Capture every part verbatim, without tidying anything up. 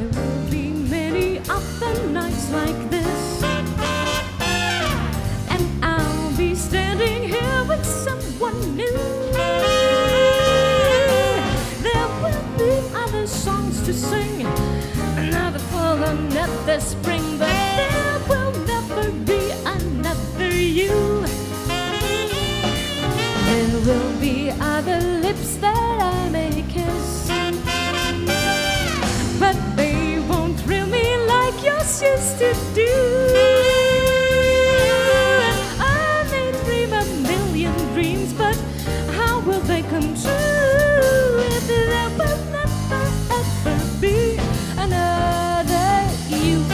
There will be many other nights like this, and I'll be standing here with someone new. There will be other songs to sing, another fall, another spring, but there will never be another you. There will be other lips that I may kiss, but they won't thrill me like yours used to do. And I may dream a million dreams, but how will they come true if there will never ever be another you?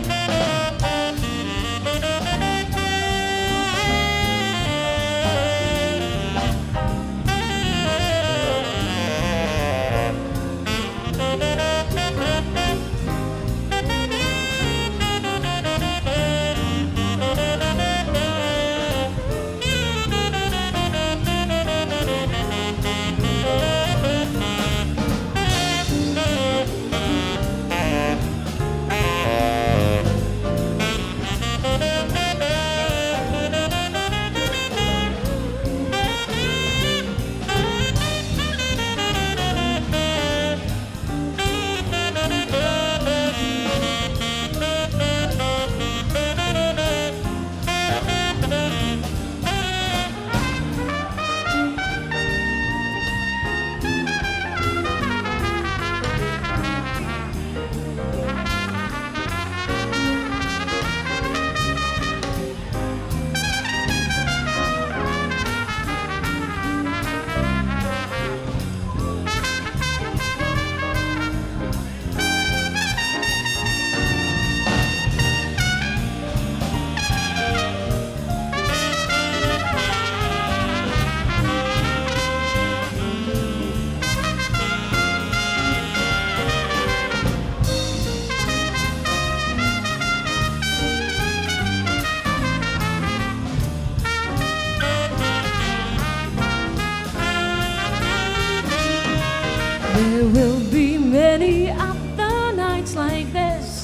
There will be many other nights like this,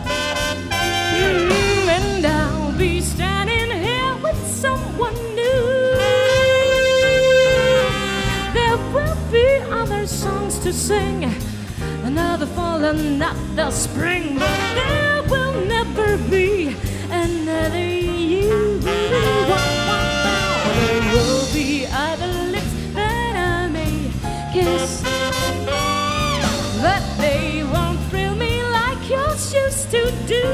mm, and I'll be standing here with someone new. There will be other songs to sing, another fall, another spring, but there will never be another you. There will be other lips that I may kiss, but they won't thrill me like yours used to do.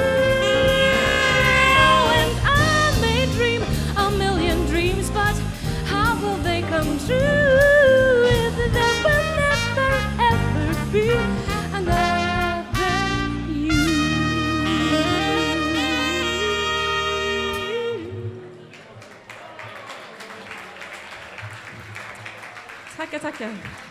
And I may dream a million dreams, but how will they come true if there will never ever be another you? Tackar, tackar.